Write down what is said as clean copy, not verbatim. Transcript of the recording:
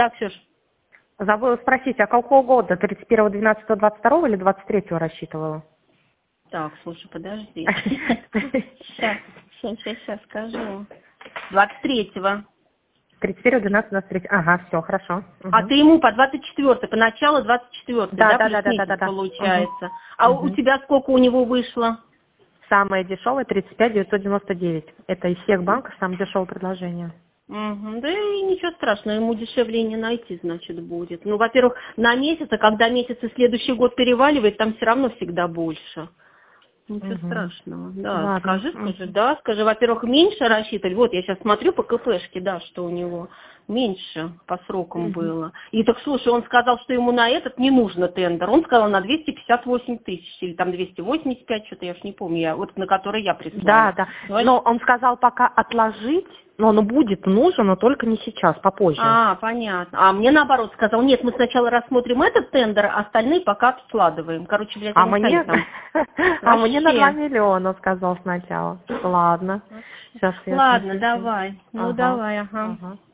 Так, Ксюш. Забыла спросить, а какого года? 31.12.22 или 23-го рассчитывала? Так, слушай, подожди. Сейчас скажу. 23-го. 31.12.23. Ага, все, хорошо. А ты ему по 24-й, по началу 24-й, да, плюс месяц Да. получается. А у тебя сколько у него вышло? Самое дешевое 35 999. Это из всех банков самое дешевое предложение. Да и ничего страшного, ему дешевле не найти, значит, будет. Ну, во-первых, на месяц, а когда месяц и следующий год переваливает, там все равно всегда больше. Ничего страшного. Да, Ладно. скажи, во-первых, меньше рассчитывали. Вот я сейчас смотрю по КПшке, да, что у него меньше по срокам было. И так, слушай, он сказал, что ему на этот не нужно тендер. Он сказал на 258 тысяч или там 285, что-то я уж не помню, вот на который я прислала. Да. Но он сказал пока отложить, но он будет нужен, но только не сейчас, попозже. А, понятно. А мне наоборот сказал, нет, мы сначала рассмотрим этот тендер, а остальные пока откладываем. Короче, блядь, А они мне на 2 Вообще. миллиона сказал сначала. Ладно. Сейчас я Ладно, смотрю. давай. Ну, давай, ага.